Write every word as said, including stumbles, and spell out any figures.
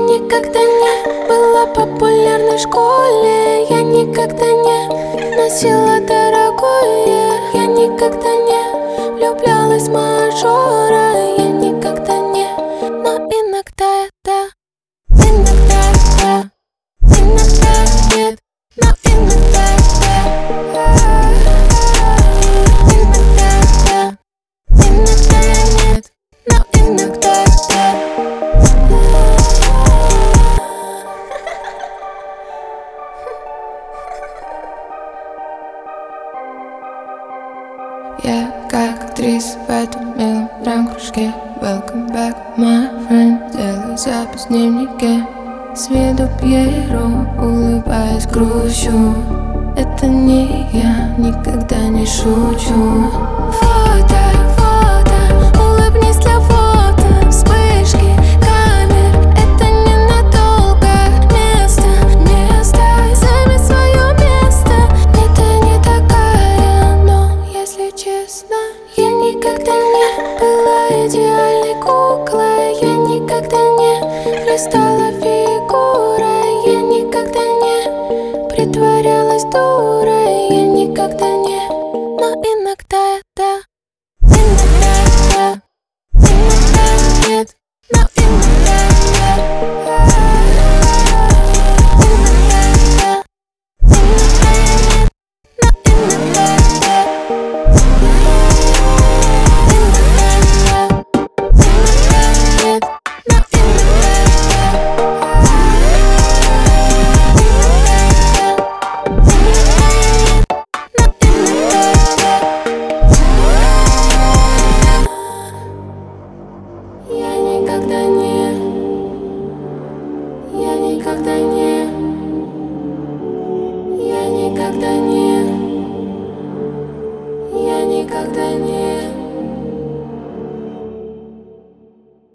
никогда не была популярна в школе. Я никогда не носила дорогое. Я никогда не влюблялась в мажора. Я никогда не, но иногда да. Иногда да, иногда нет, но иногда да. Иногда да, иногда нет, но иногда да. Я как актриса в этом милом кружке. Welcome back, my friend. Делаю запись в дневнике. С виду Пьеро, улыбаясь, грущу. Это не я, никогда не шучу. Фото, фото, улыбнись для фото. Вспышки камер, это ненадолго. Место, место, займи свое место. Нет, ты не такая, но если честно, я никогда не была идеальной куклой. Я никогда не блистала фигурой. Я никогда не притворялась дурой. Я никогда не, но иногда да. Иногда да, иногда нет, но иногда да. Иногда да, иногда нет, но иногда да. Я никогда не, я никогда не, я никогда не, я никогда не.